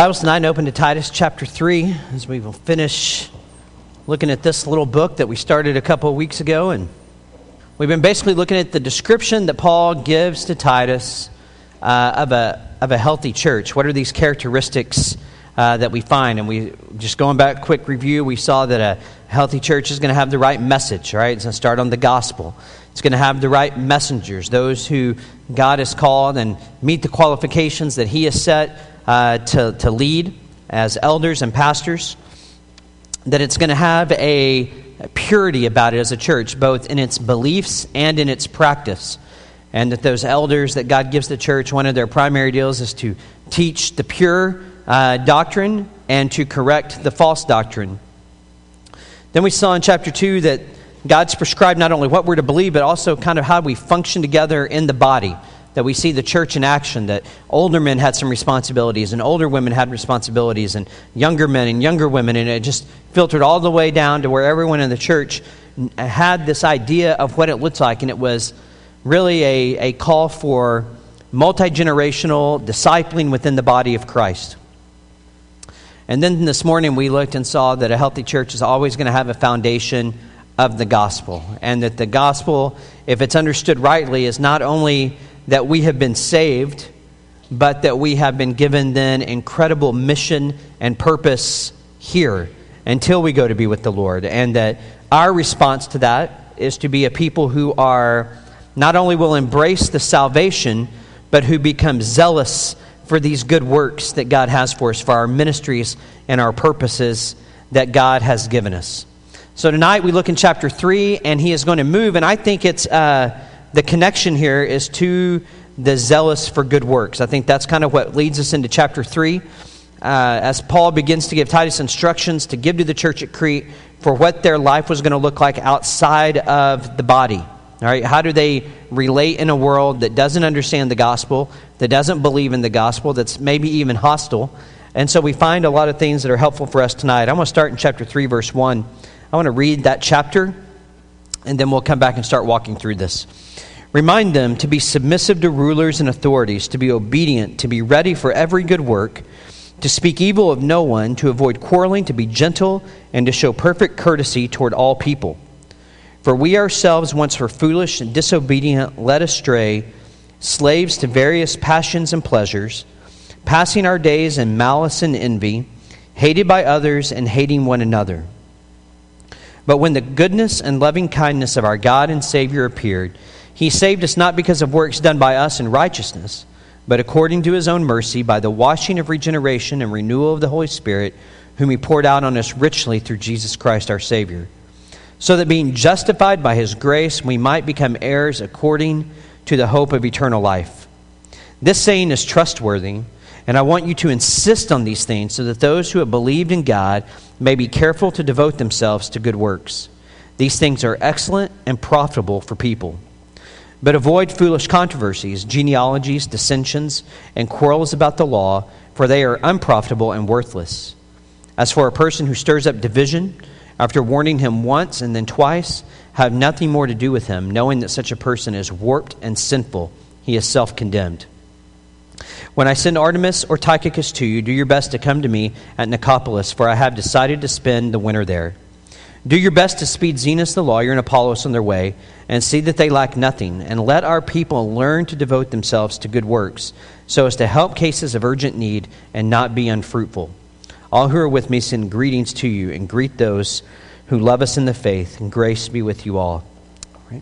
Bibles tonight and open to Titus chapter 3 as we will finish looking at this little book that we started a couple of weeks ago. And we've been basically looking at the description that Paul gives to Titus of a healthy church. What are these characteristics that we find? And we just going back, quick review, we saw that a healthy church is going to have the right message, right? It's going to start on the gospel. It's going to have the right messengers, those who God has called and meet the qualifications that He has set to lead as elders and pastors. That it's going to have a purity about it as a church, both in its beliefs and in its practice. And that those elders that God gives the church, one of their primary deals is to teach the pure doctrine and to correct the false doctrine. Then we saw in chapter 2 that God's prescribed not only what we're to believe, but also kind of how we function together in the body. That we see the church in action, that older men had some responsibilities, and older women had responsibilities, and younger men and younger women, and it just filtered all the way down to where everyone in the church had this idea of what it looked like, and it was really a call for multi-generational discipling within the body of Christ. And then this morning we looked and saw that a healthy church is always going to have a foundation of the gospel, and that the gospel, if it's understood rightly, is not only that we have been saved, but that we have been given then incredible mission and purpose here until we go to be with the Lord. And that our response to that is to be a people who are not only will embrace the salvation, but who become zealous for these good works that God has for us, for our ministries and our purposes that God has given us. So tonight we look in chapter 3, and he is going to move, and I think it's the connection here is to the zealous for good works. I think that's kind of what leads us into chapter 3, as Paul begins to give Titus instructions to give to the church at Crete for what their life was going to look like outside of the body. All right, how do they relate in a world that doesn't understand the gospel, that doesn't believe in the gospel, that's maybe even hostile? And so we find a lot of things that are helpful for us tonight. I'm going to start in chapter 3, verse 1. I want to read that chapter, and then we'll come back and start walking through this. Remind them to be submissive to rulers and authorities, to be obedient, to be ready for every good work, to speak evil of no one, to avoid quarreling, to be gentle, and to show perfect courtesy toward all people. For we ourselves once were foolish and disobedient, led astray, slaves to various passions and pleasures, passing our days in malice and envy, hated by others and hating one another. But when the goodness and loving kindness of our God and Savior appeared, He saved us not because of works done by us in righteousness, but according to His own mercy, by the washing of regeneration and renewal of the Holy Spirit, whom He poured out on us richly through Jesus Christ our Savior. So that being justified by His grace, we might become heirs according to the hope of eternal life. This saying is trustworthy, and I want you to insist on these things so that those who have believed in God may be careful to devote themselves to good works. These things are excellent and profitable for people. But avoid foolish controversies, genealogies, dissensions, and quarrels about the law, for they are unprofitable and worthless. As for a person who stirs up division, after warning him once and then twice, have nothing more to do with him, knowing that such a person is warped and sinful. He is self-condemned. When I send Artemas or Tychicus to you, do your best to come to me at Nicopolis, for I have decided to spend the winter there. Do your best to speed Zenas the lawyer and Apollos on their way, and see that they lack nothing, and let our people learn to devote themselves to good works, so as to help cases of urgent need and not be unfruitful. All who are with me send greetings to you, and greet those who love us in the faith, and grace be with you all. All right.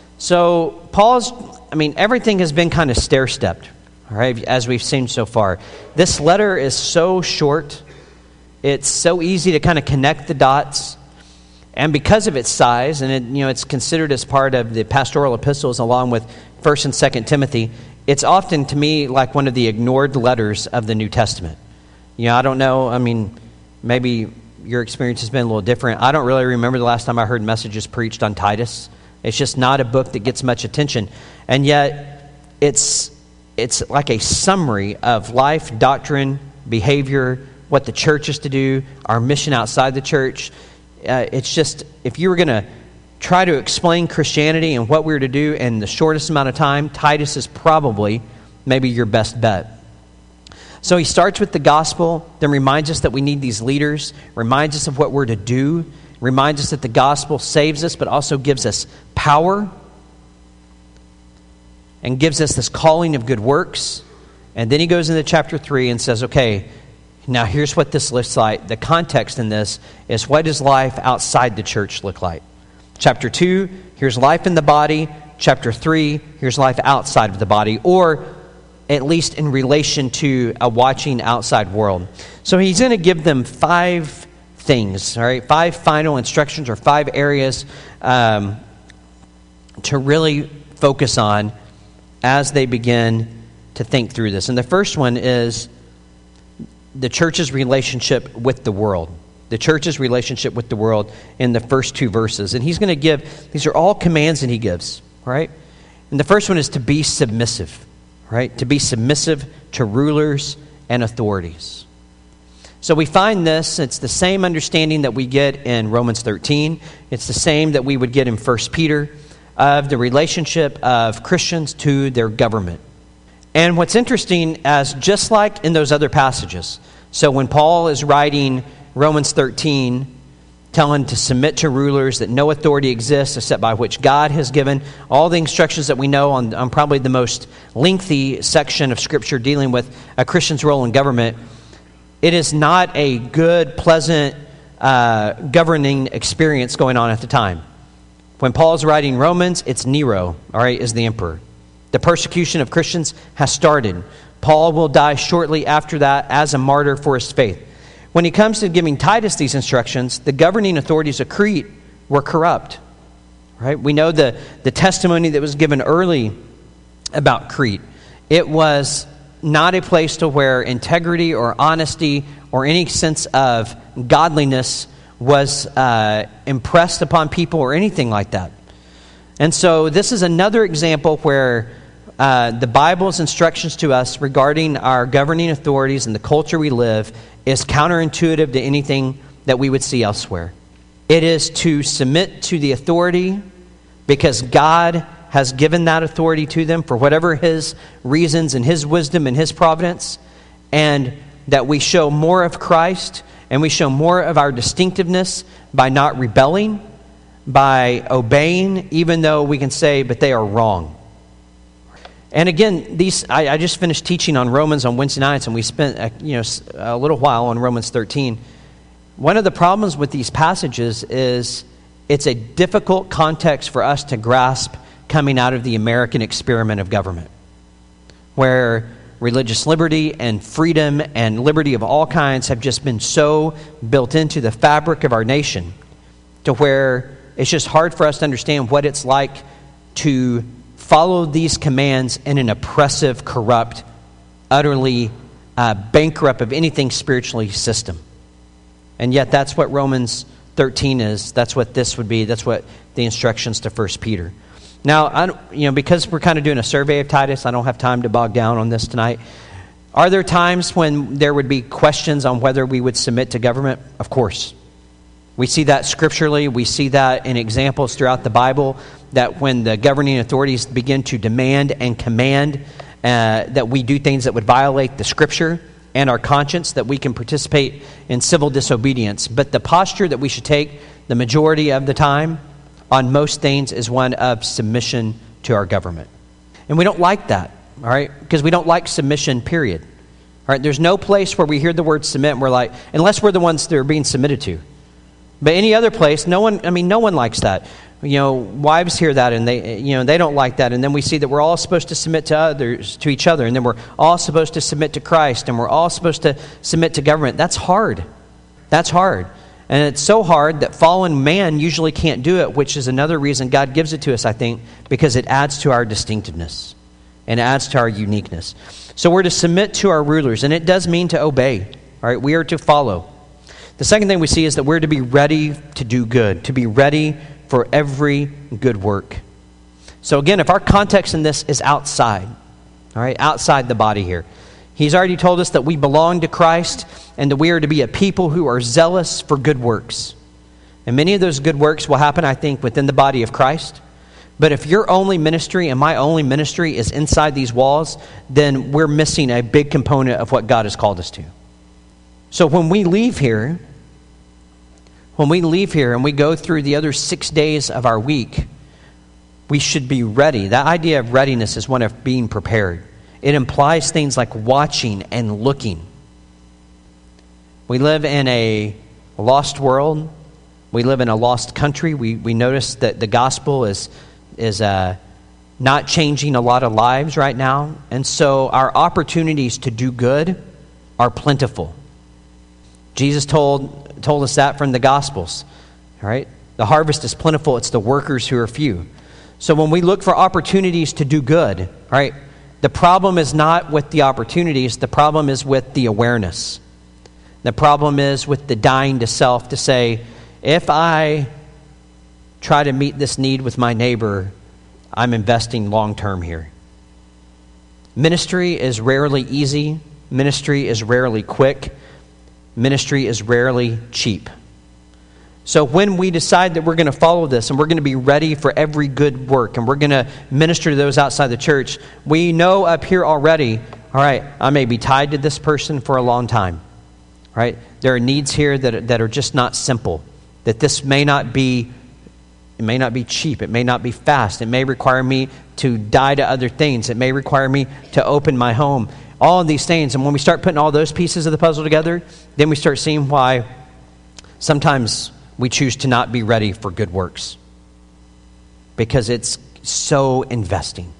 So everything has been kind of stair-stepped, all right, as we've seen so far. This letter is so short, it's so easy to kind of connect the dots. And because of its size, and it's considered as part of the pastoral epistles along with 1 and 2 Timothy, it's often, to me, like one of the ignored letters of the New Testament. I don't know, maybe your experience has been a little different. I don't really remember the last time I heard messages preached on Titus. It's just not a book that gets much attention. And yet, it's like a summary of life, doctrine, behavior, what the church is to do, our mission outside the church. It's just, if you were going to try to explain Christianity and what we're to do in the shortest amount of time, Titus is probably maybe your best bet. So he starts with the gospel, then reminds us that we need these leaders, reminds us of what we're to do, reminds us that the gospel saves us, but also gives us power and gives us this calling of good works. And then he goes into chapter 3 and says, okay, now here's what this looks like. The context in this is, what does life outside the church look like? Chapter 2, here's life in the body. Chapter 3, here's life outside of the body, or at least in relation to a watching outside world. So he's going to give them 5 things, all right? 5 final instructions, or 5 areas to really focus on as they begin to think through this. And the first one is the church's relationship with the world. The church's relationship with the world in the first 2 verses. And he's going to give, these are all commands that he gives, right? And the first one is to be submissive, right? To be submissive to rulers and authorities. So we find this, it's the same understanding that we get in Romans 13. It's the same that we would get in 1 Peter, of the relationship of Christians to their government. And what's interesting, as just like in those other passages, so when Paul is writing Romans 13, telling to submit to rulers, that no authority exists except by which God has given, all the instructions that we know on probably the most lengthy section of Scripture dealing with a Christian's role in government, it is not a good, pleasant governing experience going on at the time. When Paul's writing Romans, it's Nero, all right, is the emperor. The persecution of Christians has started. Paul will die shortly after that as a martyr for his faith. When he comes to giving Titus these instructions, the governing authorities of Crete were corrupt. Right? We know the testimony that was given early about Crete. It was not a place to where integrity or honesty or any sense of godliness was impressed upon people or anything like that. And so this is another example where the Bible's instructions to us regarding our governing authorities and the culture we live is counterintuitive to anything that we would see elsewhere. It is to submit to the authority because God has given that authority to them for whatever His reasons and His wisdom and His providence, and that we show more of Christ and we show more of our distinctiveness by not rebelling, by obeying, even though we can say, but they are wrong. And again, I just finished teaching on Romans on Wednesday nights, and we spent a little while on Romans 13. One of the problems with these passages is it's a difficult context for us to grasp coming out of the American experiment of government, where religious liberty and freedom and liberty of all kinds have just been so built into the fabric of our nation to where it's just hard for us to understand what it's like to follow these commands in an oppressive, corrupt, utterly bankrupt of anything spiritually system. And yet that's what Romans 13 is. That's what this would be. That's what the instructions to 1 Peter. Now, because we're kind of doing a survey of Titus, I don't have time to bog down on this tonight. Are there times when there would be questions on whether we would submit to government? Of course. We see that scripturally. We see that in examples throughout the Bible, that when the governing authorities begin to demand and command that we do things that would violate the Scripture and our conscience, that we can participate in civil disobedience. But the posture that we should take the majority of the time on most things is one of submission to our government. And we don't like that, all right? Because we don't like submission, period. All right, there's no place where we hear the word submit and we're like, unless we're the ones that are being submitted to. But any other place, no one likes that. Wives hear that and they don't like that. And then we see that we're all supposed to submit to each other. And then we're all supposed to submit to Christ. And we're all supposed to submit to government. That's hard. That's hard. And it's so hard that fallen man usually can't do it, which is another reason God gives it to us, I think, because it adds to our distinctiveness and adds to our uniqueness. So we're to submit to our rulers, and it does mean to obey. All right, we are to follow. The second thing we see is that we're to be ready to do good, to be ready for every good work. So again, if our context in this is outside, all right, outside the body here, He's already told us that we belong to Christ and that we are to be a people who are zealous for good works. And many of those good works will happen, I think, within the body of Christ. But if your only ministry and my only ministry is inside these walls, then we're missing a big component of what God has called us to. So when we leave here and we go through the other 6 days of our week, we should be ready. That idea of readiness is one of being prepared. It implies things like watching and looking. We live in a lost world. We live in a lost country. We notice that the gospel is not changing a lot of lives right now. And so our opportunities to do good are plentiful. Jesus told us that from the Gospels. All right? The harvest is plentiful. It's the workers who are few. So when we look for opportunities to do good, all right, the problem is not with the opportunities. The problem is with the awareness. The problem is with the dying to self to say, if I try to meet this need with my neighbor, I'm investing long term here. Ministry is rarely easy. Ministry is rarely quick. Ministry is rarely cheap. So when we decide that we're going to follow this and we're going to be ready for every good work and we're going to minister to those outside the church, we know up here already, all right, I may be tied to this person for a long time. Right? There are needs here that are just not simple. That this may not be cheap. It may not be fast. It may require me to die to other things. It may require me to open my home. All of these things. And when we start putting all those pieces of the puzzle together, then we start seeing why sometimes we choose to not be ready for good works. Because it's so investing.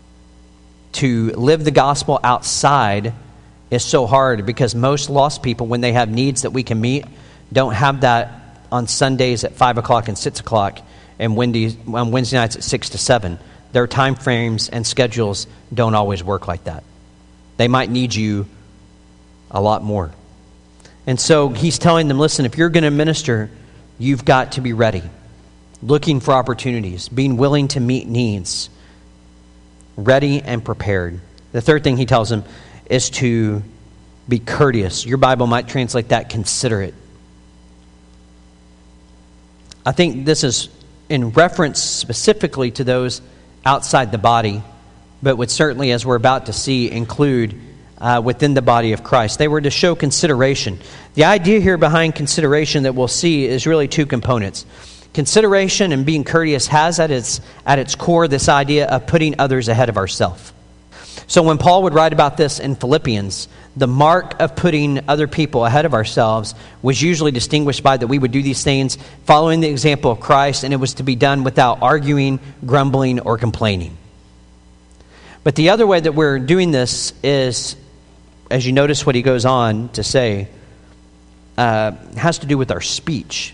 To live the gospel outside is so hard because most lost people, when they have needs that we can meet, don't have that on Sundays at 5 o'clock and 6 o'clock and on Wednesday nights at 6 to 7. Their time frames and schedules don't always work like that. They might need you a lot more. And so he's telling them, listen, if you're going to minister, you've got to be ready, looking for opportunities, being willing to meet needs, ready and prepared. The third thing he tells them is to be courteous. Your Bible might translate that considerate. I think this is in reference specifically to those outside the body, but would certainly, as we're about to see, include within the body of Christ. They were to show consideration. The idea here behind consideration that we'll see is really two components. Consideration and being courteous has at its core this idea of putting others ahead of ourselves. So when Paul would write about this in Philippians, the mark of putting other people ahead of ourselves was usually distinguished by that we would do these things following the example of Christ, and it was to be done without arguing, grumbling, or complaining. But the other way that we're doing this is, as you notice what he goes on to say, has to do with our speech.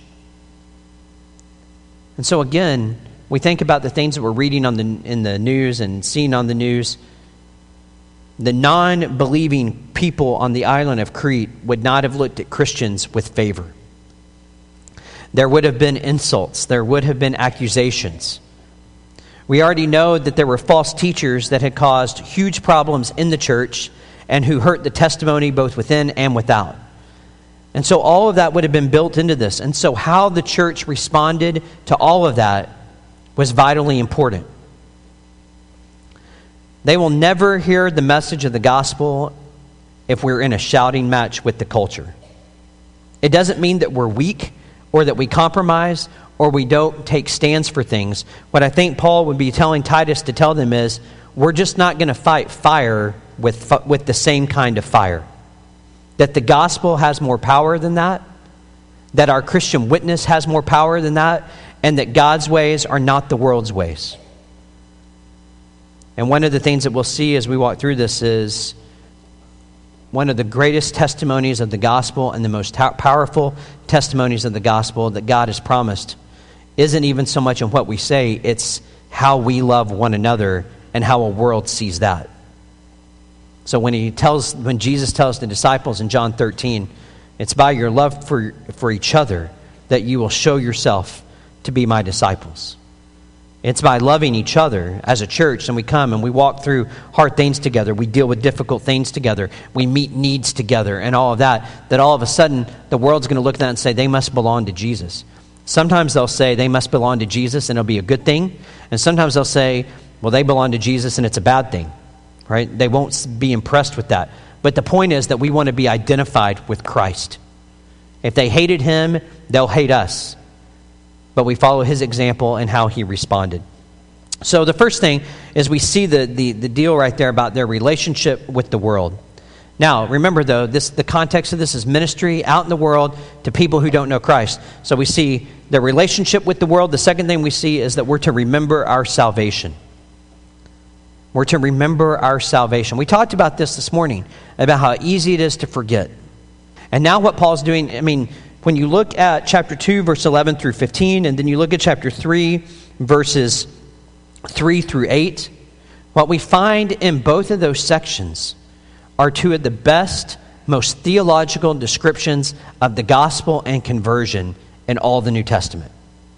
And so again, we think about the things that we're reading in the news and seeing on the news. The non-believing people on the island of Crete would not have looked at Christians with favor. There would have been insults. There would have been accusations. We already know that there were false teachers that had caused huge problems in the church and who hurt the testimony both within and without. And so all of that would have been built into this. And so how the church responded to all of that was vitally important. They will never hear the message of the gospel if we're in a shouting match with the culture. It doesn't mean that we're weak or that we compromise or we don't take stands for things. What I think Paul would be telling Titus to tell them is, we're just not going to fight fire with the same kind of fire. That the gospel has more power than that, that our Christian witness has more power than that, and that God's ways are not the world's ways. And one of the things that we'll see as we walk through this is one of the greatest testimonies of the gospel and the most powerful testimonies of the gospel that God has promised isn't even so much in what we say, it's how we love one another and how a world sees that. So when Jesus tells the disciples in John 13, it's by your love for each other that you will show yourself to be my disciples. It's by loving each other as a church, and we come and we walk through hard things together. We deal with difficult things together. We meet needs together and all of that all of a sudden the world's going to look at that and say they must belong to Jesus. Sometimes they'll say they must belong to Jesus and it'll be a good thing. And sometimes they'll say, well, they belong to Jesus and it's a bad thing, right? They won't be impressed with that. But the point is that we want to be identified with Christ. If they hated him, they'll hate us. But we follow his example and how he responded. So the first thing is we see the deal right there about their relationship with the world. Now, remember though, the context of this is ministry out in the world to people who don't know Christ. So we see their relationship with the world. The second thing we see is that we're to remember our salvation. We're to remember our salvation. We talked about this morning, about how easy it is to forget. And now what Paul's doing, when you look at chapter 2, verse 11 through 15, and then you look at chapter 3, verses 3 through 8, what we find in both of those sections are two of the best, most theological descriptions of the gospel and conversion in all the New Testament.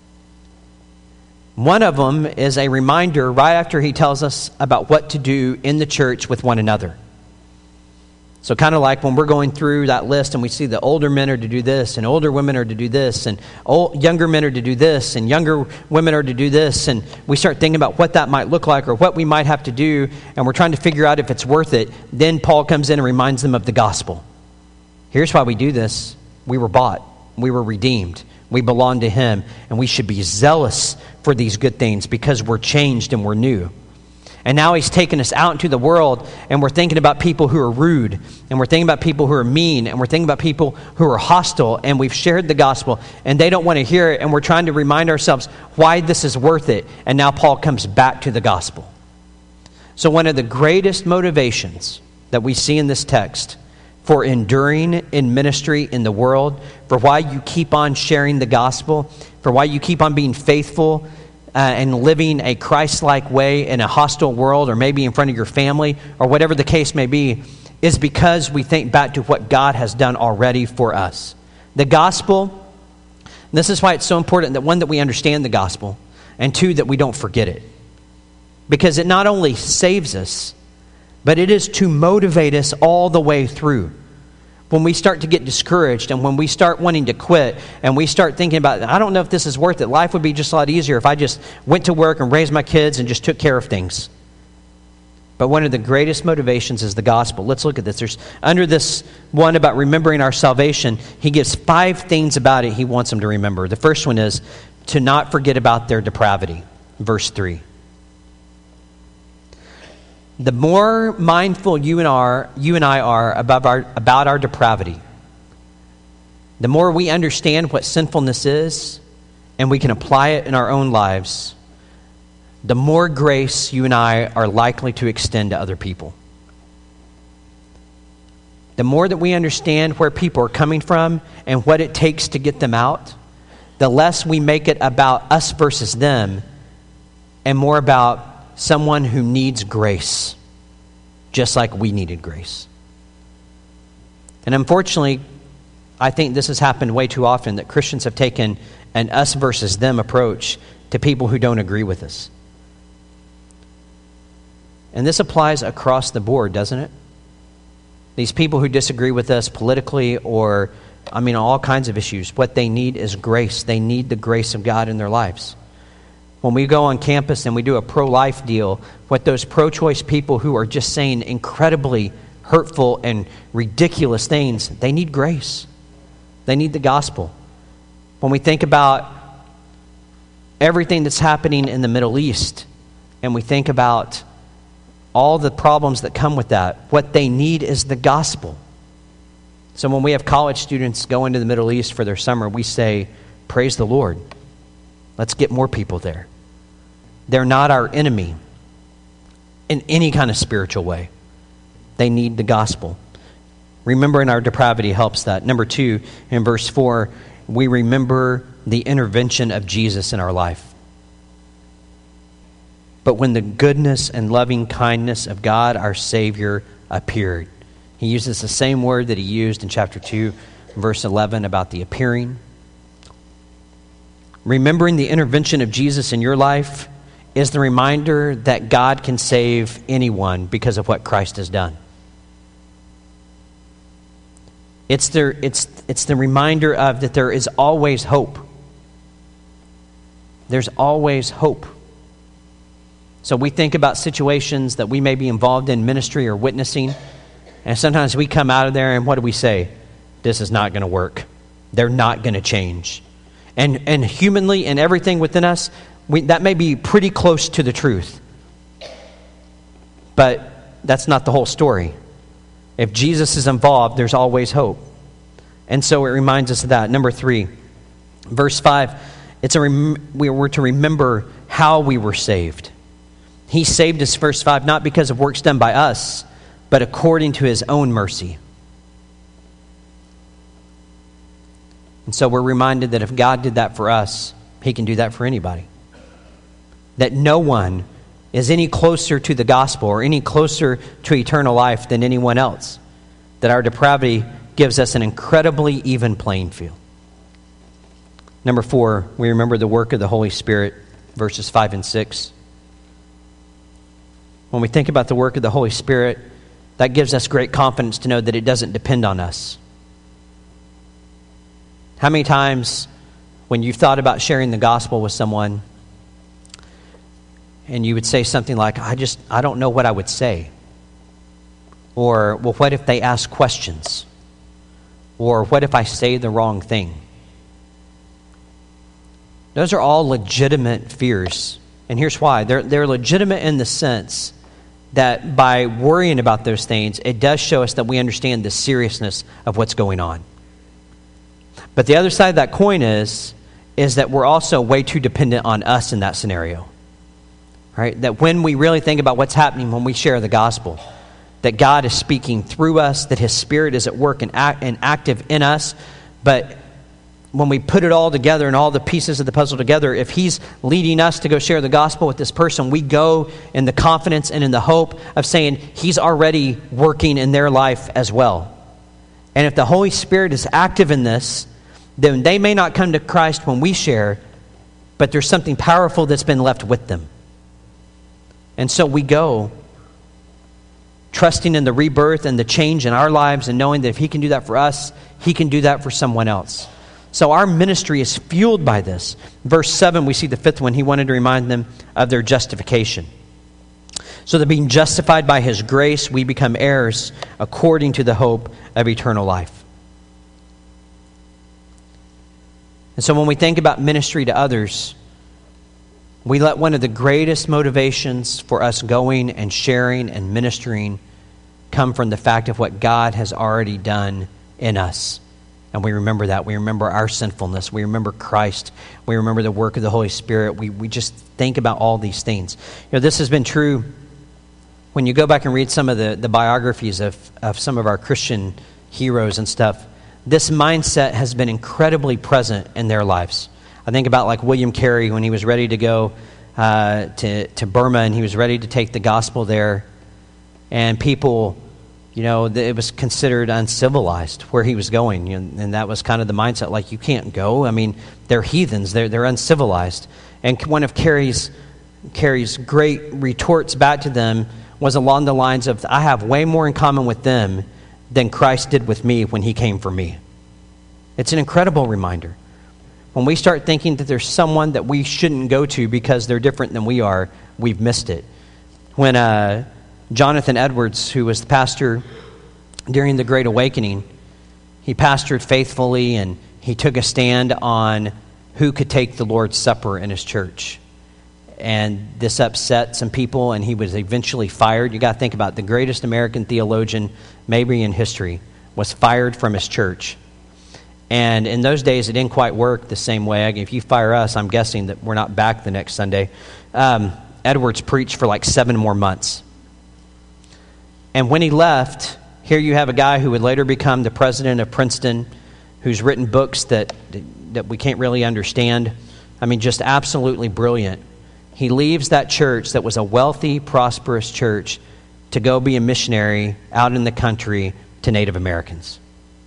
One of them is a reminder right after he tells us about what to do in the church with one another. So kind of like when we're going through that list and we see the older men are to do this and older women are to do this and younger men are to do this and younger women are to do this, and we start thinking about what that might look like or what we might have to do, and we're trying to figure out if it's worth it. Then Paul comes in and reminds them of the gospel. Here's why we do this. We were bought. We were redeemed. We belong to him, and we should be zealous for these good things because we're changed and we're new. And now he's taken us out into the world, and we're thinking about people who are rude, and we're thinking about people who are mean, and we're thinking about people who are hostile, and we've shared the gospel, and they don't want to hear it, and we're trying to remind ourselves why this is worth it. And now Paul comes back to the gospel. So one of the greatest motivations that we see in this text for enduring in ministry in the world, for why you keep on sharing the gospel, for why you keep on being faithful and living a Christ-like way in a hostile world, or maybe in front of your family, or whatever the case may be, is because we think back to what God has done already for us. The gospel, this is why it's so important that, one, that we understand the gospel, and two, that we don't forget it. Because it not only saves us, but it is to motivate us all the way through. When we start to get discouraged and when we start wanting to quit and we start thinking about, I don't know if this is worth it. Life would be just a lot easier if I just went to work and raised my kids and just took care of things. But one of the greatest motivations is the gospel. Let's look at this. There's under this one about remembering our salvation, he gives 5 things about it he wants them to remember. The first one is to not forget about their depravity. Verse 3. The more mindful you and I are about our depravity, the more we understand what sinfulness is and we can apply it in our own lives, the more grace you and I are likely to extend to other people. The more that we understand where people are coming from and what it takes to get them out, the less we make it about us versus them and more about someone who needs grace, just like we needed grace. And unfortunately, I think this has happened way too often, that Christians have taken an us versus them approach to people who don't agree with us. And this applies across the board, doesn't it? These people who disagree with us politically or, all kinds of issues, what they need is grace. They need the grace of God in their lives. When we go on campus and we do a pro-life deal, what those pro-choice people who are just saying incredibly hurtful and ridiculous things, they need grace. They need the gospel. When we think about everything that's happening in the Middle East, and we think about all the problems that come with that, what they need is the gospel. So when we have college students go into the Middle East for their summer, we say, praise the Lord. Let's get more people there. They're not our enemy in any kind of spiritual way. They need the gospel. Remembering our depravity helps that. Number 2, in verse 4, we remember the intervention of Jesus in our life. But when the goodness and loving kindness of God, our Savior, appeared. He uses the same word that he used in chapter 2, verse 11, about the appearing. Remembering the intervention of Jesus in your life is the reminder that God can save anyone because of what Christ has done. It's the reminder of that there is always hope. There's always hope. So we think about situations that we may be involved in ministry or witnessing, and sometimes we come out of there and what do we say? This is not going to work. They're not going to change. And humanly and everything within us, that may be pretty close to the truth. But that's not the whole story. If Jesus is involved, there's always hope. And so it reminds us of that. Number 3, verse 5, we were to remember how we were saved. He saved us, verse 5, not because of works done by us, but according to his own mercy. And so we're reminded that if God did that for us, he can do that for anybody. That no one is any closer to the gospel or any closer to eternal life than anyone else. That our depravity gives us an incredibly even playing field. Number 4, we remember the work of the Holy Spirit, verses 5 and 6. When we think about the work of the Holy Spirit, that gives us great confidence to know that it doesn't depend on us. How many times when you've thought about sharing the gospel with someone and you would say something like, I don't know what I would say. Or, well, what if they ask questions? Or what if I say the wrong thing? Those are all legitimate fears. And here's why. They're legitimate in the sense that by worrying about those things, it does show us that we understand the seriousness of what's going on. But the other side of that coin is that we're also way too dependent on us in that scenario. Right? That when we really think about what's happening when we share the gospel, that God is speaking through us, that his Spirit is at work and active in us, but when we put it all together and all the pieces of the puzzle together, if he's leading us to go share the gospel with this person, we go in the confidence and in the hope of saying he's already working in their life as well. And if the Holy Spirit is active in this, then they may not come to Christ when we share, but there's something powerful that's been left with them. And so we go trusting in the rebirth and the change in our lives and knowing that if he can do that for us, he can do that for someone else. So our ministry is fueled by this. Verse 7, we see the fifth one. He wanted to remind them of their justification. So that being justified by his grace, we become heirs according to the hope of eternal life. And so when we think about ministry to others, we let one of the greatest motivations for us going and sharing and ministering come from the fact of what God has already done in us. And we remember that. We remember our sinfulness. We remember Christ. We remember the work of the Holy Spirit. We just think about all these things. You know, this has been true when you go back and read some of the biographies of some of our Christian heroes and stuff. This mindset has been incredibly present in their lives. I think about like William Carey when he was ready to go to Burma and he was ready to take the gospel there. And people, you know, it was considered uncivilized where he was going. And that was kind of the mindset, like, you can't go. I mean, they're heathens. They're uncivilized. And one of Carey's great retorts back to them was along the lines of, I have way more in common with them than Christ did with me when he came for me. It's an incredible reminder. When we start thinking that there's someone that we shouldn't go to because they're different than we are, we've missed it. When Jonathan Edwards, who was the pastor during the Great Awakening, he pastored faithfully and he took a stand on who could take the Lord's Supper in his church. And this upset some people, and he was eventually fired. You got to think about it. The greatest American theologian, maybe in history, was fired from his church. And in those days, it didn't quite work the same way. If you fire us, I'm guessing that we're not back the next Sunday. Edwards preached for like 7 more months. And when he left, here you have a guy who would later become the president of Princeton, who's written books that we can't really understand. I mean, just absolutely brilliant. He leaves that church that was a wealthy, prosperous church to go be a missionary out in the country to Native Americans.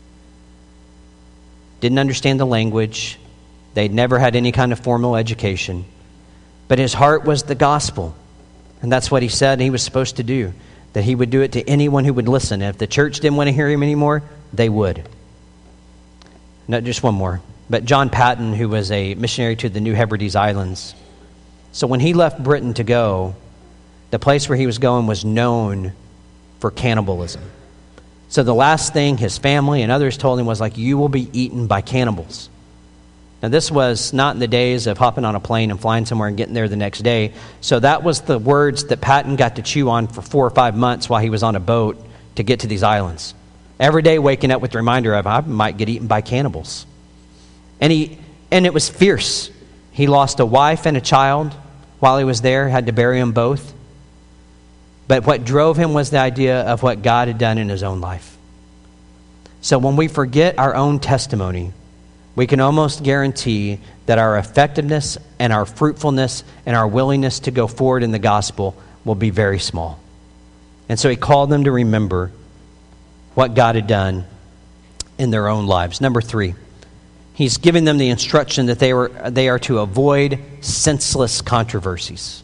Didn't understand the language. They'd never had any kind of formal education. But his heart was the gospel. And that's what he said he was supposed to do. That he would do it to anyone who would listen. And if the church didn't want to hear him anymore, they would. Not just one more. But John Patton, who was a missionary to the New Hebrides Islands. So when he left Britain to go, the place where he was going was known for cannibalism. So the last thing his family and others told him was like, you will be eaten by cannibals. Now this was not in the days of hopping on a plane and flying somewhere and getting there the next day. So that was the words that Patton got to chew on for 4 or 5 months while he was on a boat to get to these islands. Every day waking up with the reminder of, I might get eaten by cannibals. And it was fierce. He lost a wife and a child while he was there, had to bury them both. But what drove him was the idea of what God had done in his own life. So when we forget our own testimony, we can almost guarantee that our effectiveness and our fruitfulness and our willingness to go forward in the gospel will be very small. And so he called them to remember what God had done in their own lives. Number 3, he's giving them the instruction that they are to avoid senseless controversies.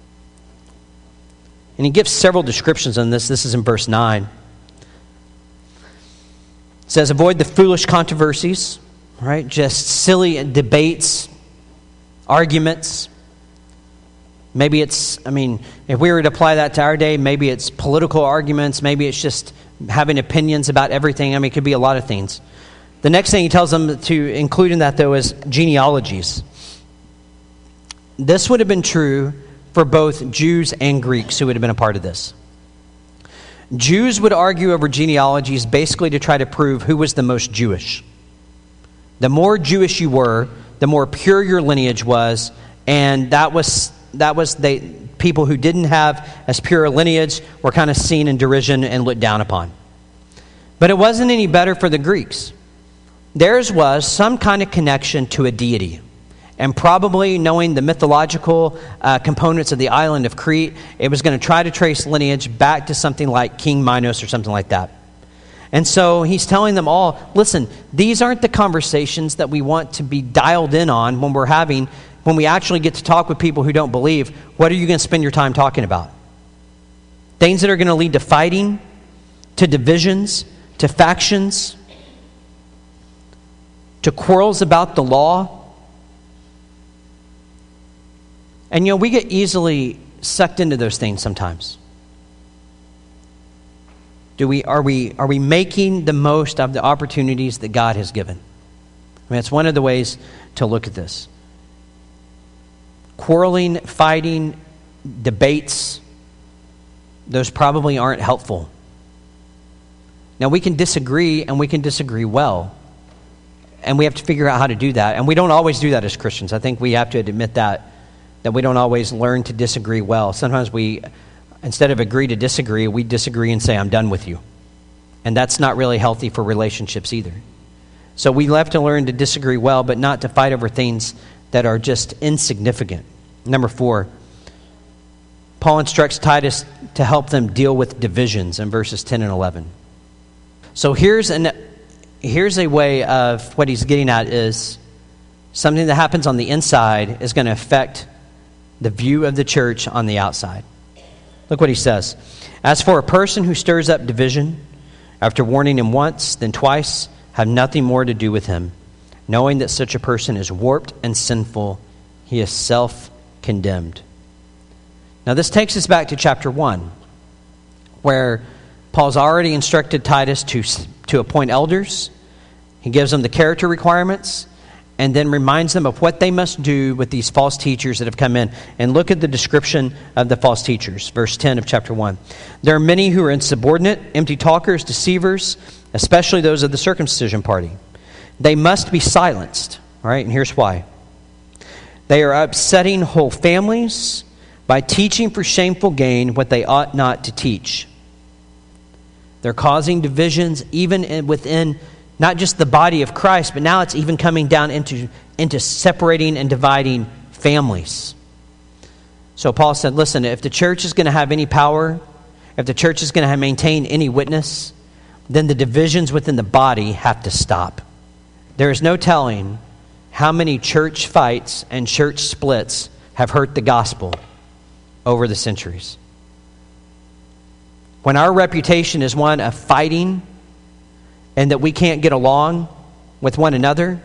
And he gives several descriptions on this. This is in verse 9. It says, avoid the foolish controversies, right? Just silly debates, arguments. Maybe it's, if we were to apply that to our day, maybe it's political arguments. Maybe it's just having opinions about everything. It could be a lot of things. The next thing he tells them to include in that, though, is genealogies. This would have been true for both Jews and Greeks who would have been a part of this. Jews would argue over genealogies basically to try to prove who was the most Jewish. The more Jewish you were, the more pure your lineage was, and that was people who didn't have as pure a lineage were kind of seen in derision and looked down upon. But it wasn't any better for the Greeks. Theirs was some kind of connection to a deity. And probably knowing the mythological components of the island of Crete, it was going to try to trace lineage back to something like King Minos or something like that. And so he's telling them all, listen, these aren't the conversations that we want to be dialed in on when we actually get to talk with people who don't believe. What are you going to spend your time talking about? Things that are going to lead to fighting, to divisions, to factions, to quarrels about the law. And we get easily sucked into those things sometimes. Are we making the most of the opportunities that God has given? It's one of the ways to look at this. Quarreling, fighting, debates, those probably aren't helpful. Now we can disagree, and we can disagree well. And we have to figure out how to do that. And we don't always do that as Christians. I think we have to admit that we don't always learn to disagree well. Sometimes we, instead of agree to disagree, we disagree and say, I'm done with you. And that's not really healthy for relationships either. So we have to learn to disagree well, but not to fight over things that are just insignificant. Number 4, Paul instructs Titus to help them deal with divisions in verses 10 and 11. So here's a way of what he's getting at is something that happens on the inside is going to affect the view of the church on the outside. Look what he says. As for a person who stirs up division, after warning him once, then twice, have nothing more to do with him, knowing that such a person is warped and sinful, he is self-condemned. Now this takes us back to chapter 1, where Paul's already instructed Titus to appoint elders. He gives them the character requirements, and then reminds them of what they must do with these false teachers that have come in. And look at the description of the false teachers, verse 10 of chapter 1. There are many who are insubordinate, empty talkers, deceivers, especially those of the circumcision party. They must be silenced, all right? And here's why. They are upsetting whole families by teaching for shameful gain what they ought not to teach. They're causing divisions even within not just the body of Christ, but now it's even coming down into separating and dividing families. So Paul said, listen, if the church is going to have any power, if the church is going to maintain any witness, then the divisions within the body have to stop. There is no telling how many church fights and church splits have hurt the gospel over the centuries. When our reputation is one of fighting and that we can't get along with one another.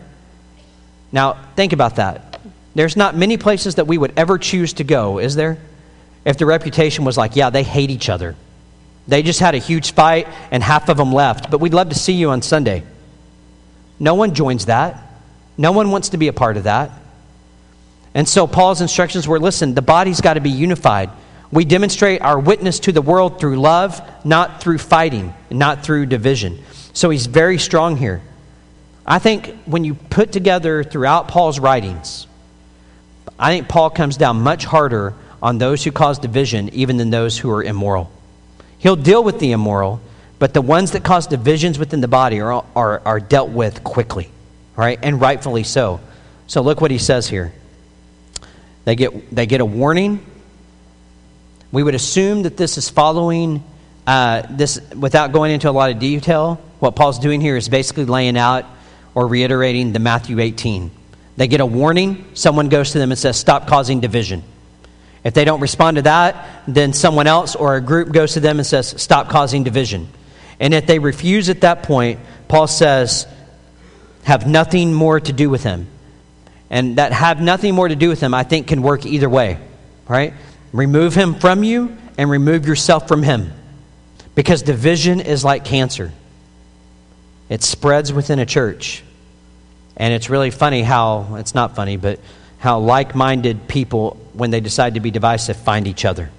Now, think about that. There's not many places that we would ever choose to go, is there? if the reputation was like, yeah, they hate each other. They just had a huge fight and half of them left, but we'd love to see you on Sunday. No one joins that. No one wants to be a part of that. And so Paul's instructions were, listen, the body's got to be unified. We demonstrate our witness to the world through love, not through fighting, not through division. So he's very strong here. I think when you put together throughout Paul's writings, I think Paul comes down much harder on those who cause division even than those who are immoral. He'll deal with the immoral, but the ones that cause divisions within the body are dealt with quickly, right? And rightfully so. So look what he says here. They get a warning. We would assume that this is following this without going into a lot of detail. What Paul's doing here is basically laying out or reiterating the Matthew 18. They get a warning. Someone goes to them and says, stop causing division. If they don't respond to that, then someone else or a group goes to them and says, stop causing division. And if they refuse at that point, Paul says, have nothing more to do with him. And that have nothing more to do with him, I think, can work either way, right? Remove him from you and remove yourself from him. Because division is like cancer. It spreads within a church. And it's really funny how, it's not funny, but how like-minded people, when they decide to be divisive, find each other.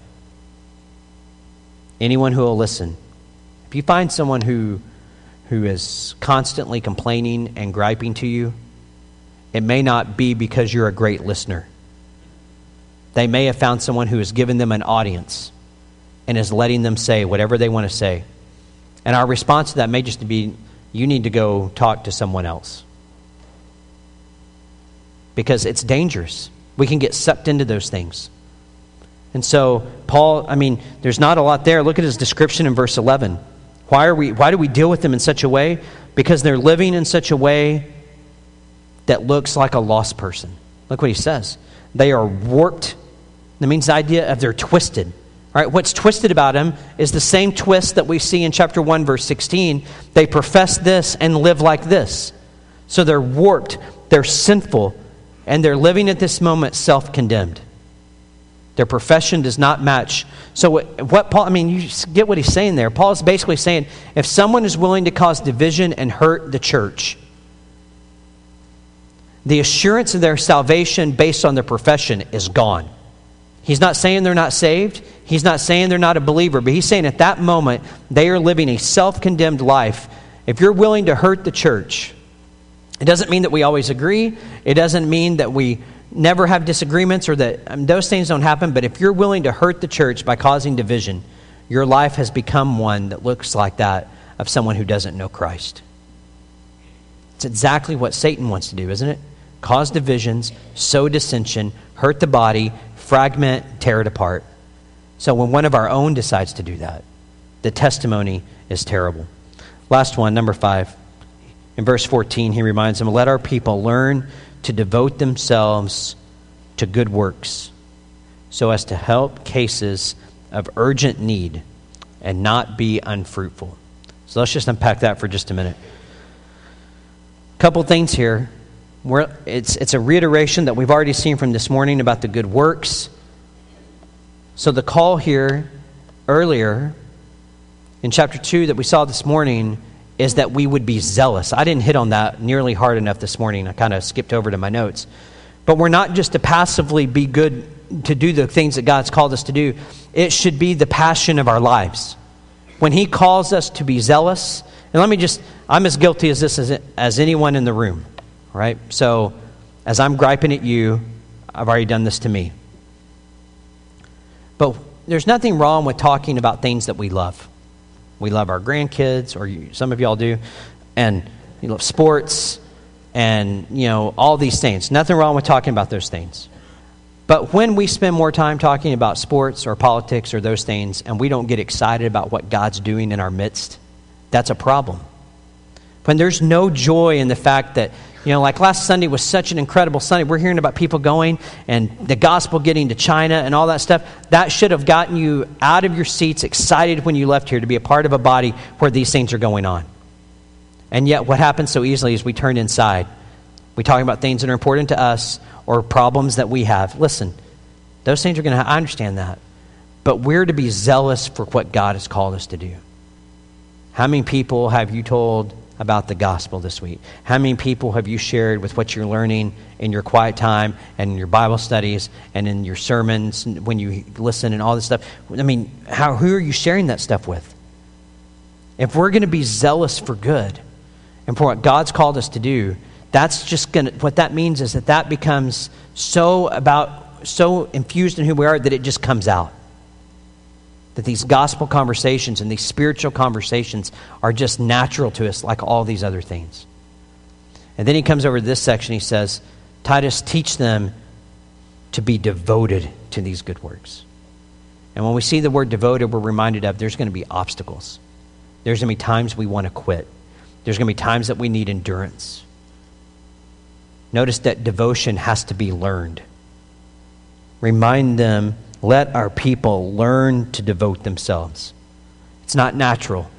Anyone who will listen. If you find someone who is constantly complaining and griping to you, it may not be because you're a great listener. They may have found someone who has given them an audience and is letting them say whatever they want to say. And our response to that may just be, you need to go talk to someone else. Because it's dangerous. We can get sucked into those things. And so Paul, there's not a lot there. Look at his description in verse 11. Why do we deal with them in such a way? Because they're living in such a way that looks like a lost person. Look what he says. They are warped. That means the idea of they're twisted. All right, what's twisted about them is the same twist that we see in chapter 1, verse 16. They profess this and live like this. So they're warped, they're sinful, and they're living at this moment self-condemned. Their profession does not match. So what Paul, you get what he's saying there. Paul is basically saying, if someone is willing to cause division and hurt the church, the assurance of their salvation based on their profession is gone. He's not saying they're not saved. He's not saying they're not a believer. But he's saying at that moment, they are living a self-condemned life. If you're willing to hurt the church, it doesn't mean that we always agree. It doesn't mean that we never have disagreements or that those things don't happen. But if you're willing to hurt the church by causing division, your life has become one that looks like that of someone who doesn't know Christ. It's exactly what Satan wants to do, isn't it? Cause divisions, sow dissension, hurt the body, fragment, tear it apart. So when one of our own decides to do that, the testimony is terrible. Last one, number 5. In verse 14, he reminds them, let our people learn to devote themselves to good works so as to help cases of urgent need and not be unfruitful. So let's just unpack that for just a minute. A couple things here. It's a reiteration that we've already seen from this morning about the good works. So the call here earlier in chapter 2 that we saw this morning is that we would be zealous. I didn't hit on that nearly hard enough this morning. I kind of skipped over to my notes. But we're not just to passively be good to do the things that God's called us to do. It should be the passion of our lives. When he calls us to be zealous, and I'm as guilty as this as anyone in the room. Right? So, as I'm griping at you, I've already done this to me. But there's nothing wrong with talking about things that we love. We love our grandkids, or some of y'all do, and you love sports, and all these things. Nothing wrong with talking about those things. But when we spend more time talking about sports or politics or those things, and we don't get excited about what God's doing in our midst, that's a problem. When there's no joy in the fact that, like last Sunday was such an incredible Sunday. We're hearing about people going and the gospel getting to China and all that stuff. That should have gotten you out of your seats, excited when you left here to be a part of a body where these things are going on. And yet what happens so easily is we turn inside. We talk about things that are important to us or problems that we have. Listen, those things are going to, I understand that. but we're to be zealous for what God has called us to do. How many people have you told about the gospel this week? How many people have you shared with what you're learning in your quiet time and in your Bible studies and in your sermons when you listen and all this stuff? I mean, who are you sharing that stuff with? If we're going to be zealous for good and for what God's called us to do, that's just going to, what that means is that becomes so infused in who we are that it just comes out. That these gospel conversations and these spiritual conversations are just natural to us like all these other things. And then he comes over to this section, he says, Titus, teach them to be devoted to these good works. And when we see the word devoted, we're reminded of there's going to be obstacles. There's going to be times we want to quit. There's going to be times that we need endurance. Notice that devotion has to be learned. Remind them, let our people learn to devote themselves. It's not natural.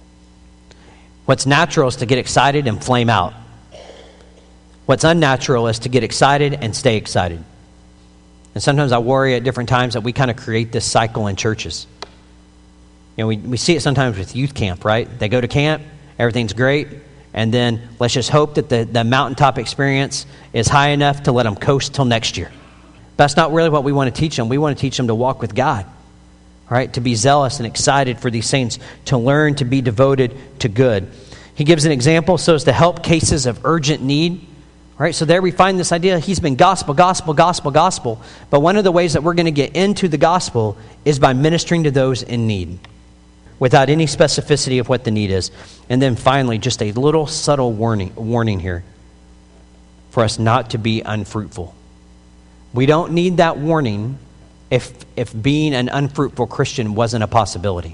What's natural is to get excited and flame out. What's unnatural is to get excited and stay excited. And sometimes I worry at different times that we kind of create this cycle in churches. You know, we see it sometimes with youth camp, right? They go to camp, everything's great, and then let's just hope that the mountaintop experience is high enough to let them coast till next year. That's not really what we want to teach them. We want to teach them to walk with God, all right? To be zealous and excited for these saints, to learn to be devoted to good. He gives an example so as to help cases of urgent need. All right, so there we find this idea. He's been gospel. But one of the ways that we're going to get into the gospel is by ministering to those in need, without any specificity of what the need is. And then finally, just a little subtle warning here for us not to be unfruitful. We don't need that warning if being an unfruitful Christian wasn't a possibility.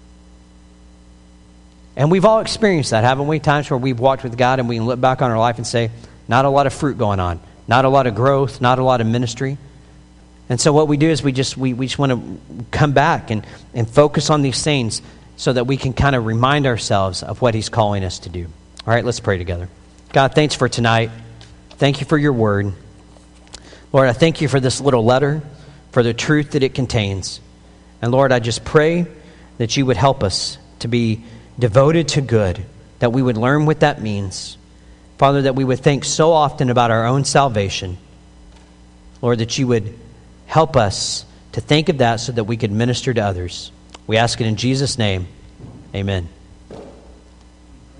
And we've all experienced that, haven't we? Times where we've walked with God and we can look back on our life and say, not a lot of fruit going on, not a lot of growth, not a lot of ministry. And so what we do is we just want to come back and focus on these things so that we can kind of remind ourselves of what he's calling us to do. All right, let's pray together. God, thanks for tonight. Thank you for your word. Lord, I thank you for this little letter, for the truth that it contains. And Lord, I just pray that you would help us to be devoted to good, that we would learn what that means. Father, that we would think so often about our own salvation. Lord, that you would help us to think of that so that we could minister to others. We ask it in Jesus' name. Amen.